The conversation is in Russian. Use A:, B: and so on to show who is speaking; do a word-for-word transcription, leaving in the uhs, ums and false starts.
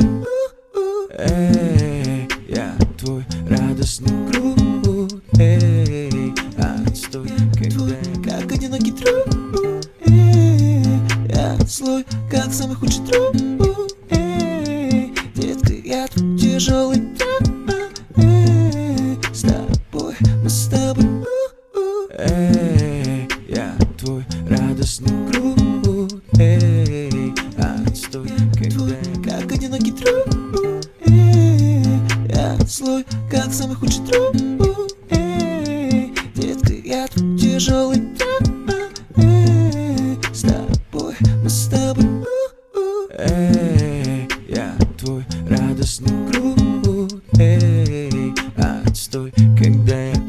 A: Эй, я твой радостный груд. Эй, отстой, когда я как одинокий труп. Эй, я злой, как самый худший труп. Эй, детка, я твой тяжелый труп. Эй, с тобой, мы с тобой. Эй, я твой радостный груд. Эй, отстой, когда я как одинокий труп. Эй, я злой, как самый худший труп. Эй, детка, я твой тяжелый труп. Эй, с тобой, мы с тобой. Эй, я твой радостный груд. Эй, отстой, когда я